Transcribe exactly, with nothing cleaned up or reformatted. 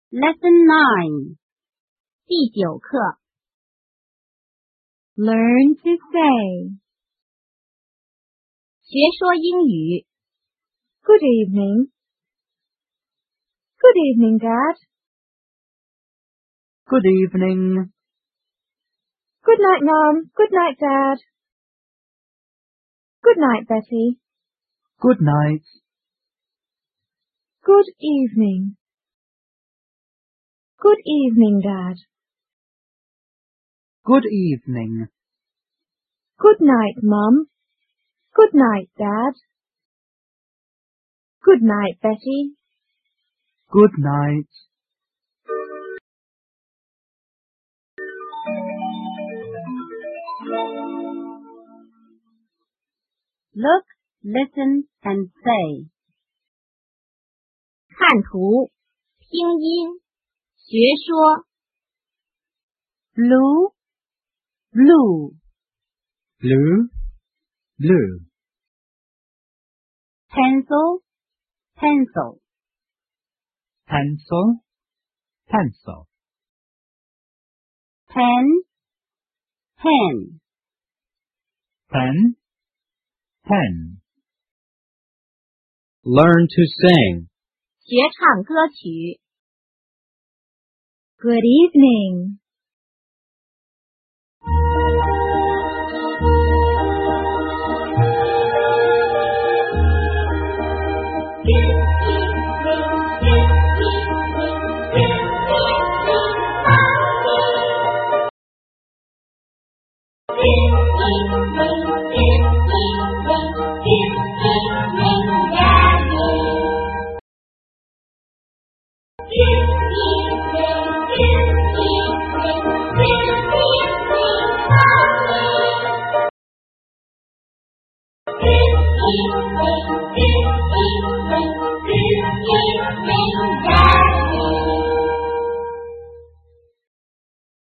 Lesson nine. 第九课 Learn to say. 学说英语 Good evening. Good evening, Dad. Good evening. Good night, Mom. Good night, Dad. Good night, Betty. Good night. Good evening. Good evening, Dad. Good evening. Good night, Mum. Good night, Dad. Good night, Betty. Good night. Look, listen, and say. 看图，拼音，学说 Blue, blue. Blue, blue. Pencil, pencil. Pencil, pencil. Pen, pen. Pen, pen. Learn to sing. 学唱歌曲 Good evening. Good evening, good evening, good evening.